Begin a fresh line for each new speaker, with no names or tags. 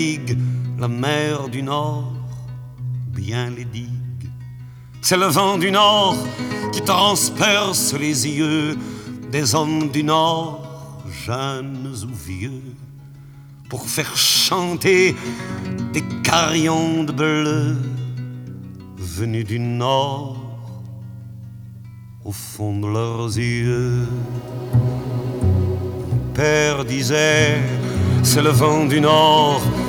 la mer du Nord, bien les digues. C'est le vent du Nord qui transperce les yeux des hommes du Nord, jeunes ou vieux, pour faire chanter des carillons de bleu venus du Nord au fond de leurs yeux. Mon père disait, c'est le vent du Nord